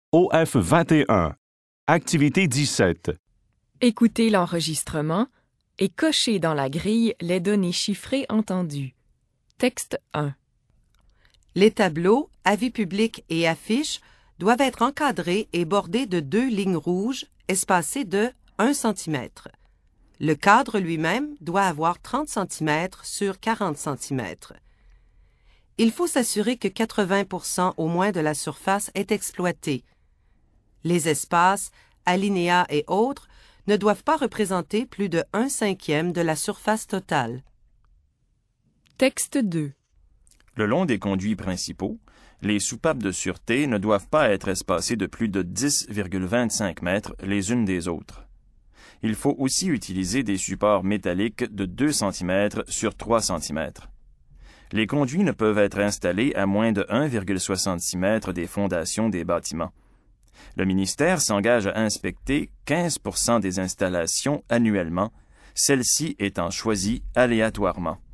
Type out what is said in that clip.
OF 21. Activité 17. Écoutez l'enregistrement et cochez dans la grille les données chiffrées entendues. Texte 1. Les tableaux, avis publics et affiches doivent être encadrés et bordés de 2 lignes rouges espacées de 1 cm. Le cadre lui-même doit avoir 30 cm sur 40 cm. Il faut s'assurer que 80% au moins de la surface est exploitée. Les espaces, alinéas et autres ne doivent pas représenter plus de 1/5 de la surface totale. Texte 2. Le long des conduits principaux, les soupapes de sûreté ne doivent pas être espacées de plus de 10,25 mètres les unes des autres. Il faut aussi utiliser des supports métalliques de 2 cm sur 3 cm. Les conduits ne peuvent être installés à moins de 1,66 mètres des fondations des bâtiments. Le ministère s'engage à inspecter 15% des installations annuellement, celles-ci étant choisies aléatoirement.